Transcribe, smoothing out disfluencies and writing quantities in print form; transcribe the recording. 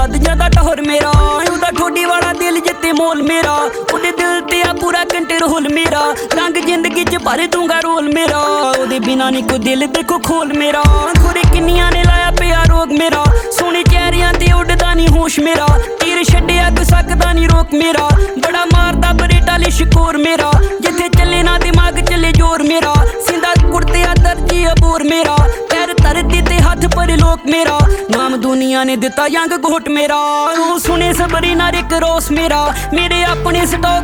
ਵੱਧ ਜਾਂਦਾ ਟੌਰ ਮੇਰਾ। ਉਹਦਾ ਠੋਡੀ ਵਾਲਾ ਦਿਲ ਜਿੱਤੇ ਮੋਲ ਮੇਰਾ, ਉਹਦੇ ਦਿਲ ਤੇ ਆ ਪੂਰਾ ਕੰਟਰੋਲ ਮੇਰਾ। ਰੰਗ ਜ਼ਿੰਦਗੀ 'ਚ ਭਰ ਦੂੰਗਾ ਰੋਲ ਮੇਰਾ, ਉਹਦੇ ਬਿਨਾਂ ਨੀ ਕੋਈ ਦਿਲ ਦੇਖੋ ਖੋਲ ਮੇਰਾ। ਖੁਰੇ ਕਿੰਨੀਆਂ ਨੇ ਲਾਇਆ ਪਿਆ ਰੋਗ ਮੇਰਾ, ਸੋਹਣੇ ਚਿਹਰਿਆਂ ਤੇ ਉੱਡਦਾ ਨੀ ਹੋਸ਼ ਮੇਰਾ। ਤੀਰ ਛੱਡਿਆ ਕੋਈ ਸਕਦਾ ਨੀ ਰੋਕ ਮੇਰਾ, ਬੜਾ ਮਾਰਦਾ ਬਰੇਟਾ ਲਿਸ਼ਕੋਰ ਮੇਰਾ। ਜਿੱਥੇ ਚੱਲੇ ਨਾ ਦਿਮਾਗ ਚੱਲੇ ਜ਼ੋਰ ਮੇਰਾ, ਸਿੰਦਾ ਕੁੜਤੇ ਆ ਦਰਜੀ ਅਬੋਰ ਮੇਰਾ। ਪੈਰ ਧਰਤੀ ਤੇ ਹੱਥ ਪਰ ਲੋਕ ਮੇਰਾ, ਨਾਮ ਦੁਨੀਆ ਨੇ ਦਿੱਤਾ ਯੰਗ ਘੋਟ ਮੇਰਾ। ਉਹ ਸੁਣੇ ਸਬਰੀ ਨਾਲ ਇੱਕ ਰੋਸ ਮੇਰਾ, ਮੇਰੇ ਆਪਣੇ ਸਟਾਕ